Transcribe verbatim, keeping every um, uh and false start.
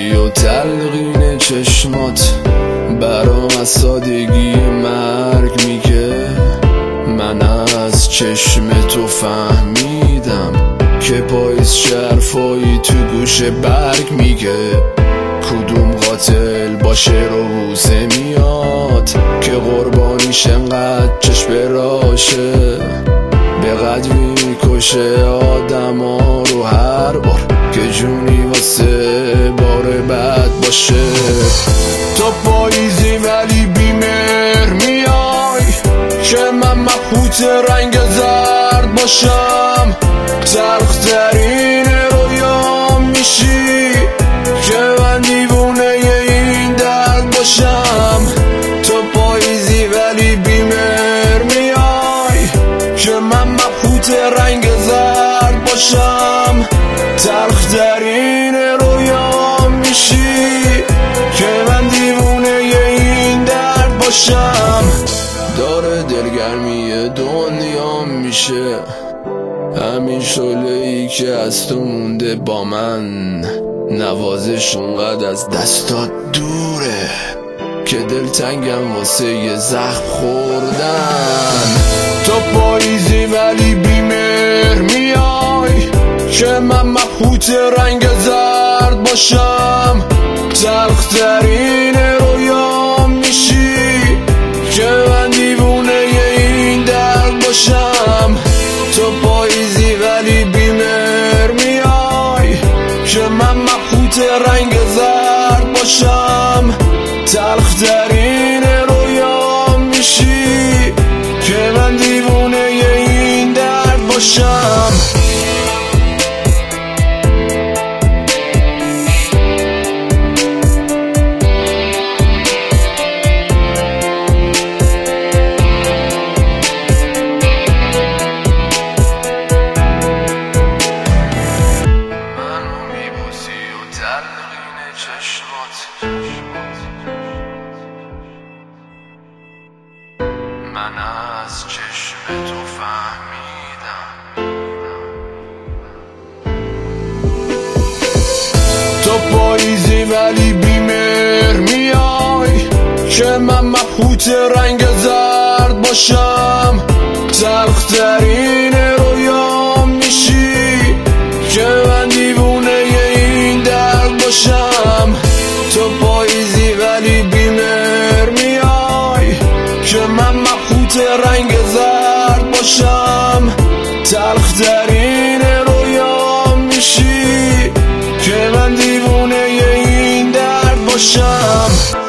میبوسی و تلقین چشمات برام از سادگی مرگ میگه. من از چشم تو فهمیدم که پاییز شرفایی تو گوش برگ میگه. کدوم قاتل با شعر و بوسه میاد که قربانیش انقدر چشم راشه. به قدر میکشه آدم ها رو هر بار که جونی واسه بار بد باشه. تو پاییزی ولی بیمهر میای که من مبهوت رنگ زرد باشم. تلخترین رویام میشی که من دیوونه این درد باشم. تو پاییزی ولی بیمهر میای که من مبهوت رنگ زرد باشم. تلخترین رویام میشی که من دیوونه این درد باشم. داره دلگرمی دنیا میشه همین شعله‌ای که از تو مونده با من. نوازش اونقدر از دستات دوره که دلتنگم واسه یه زخم خوردن. تو پاییزی ولی بیمهر میای که من مبهوت رنگ زرد باشم. تلخترین رویام میشی که من دیوونه این درد باشم. تو پاییزی ولی بیمهر میای که من مبهوت رنگ زرد باشم. تلخترین رویام میشی که من دیوونه این درد باشم. من از چشم تو فهمیدم تو پاییزی ولی بیمهر میای که من مبهوت رنگ زرد باشم. تلخترین رویام میشی که من دیوونه این درد باشم. تو پاییزی ولی بیمهر میای که من مبهوت رنگ زرد باشم. تلخترین رویام میشی که من دیوونه این درد باشم.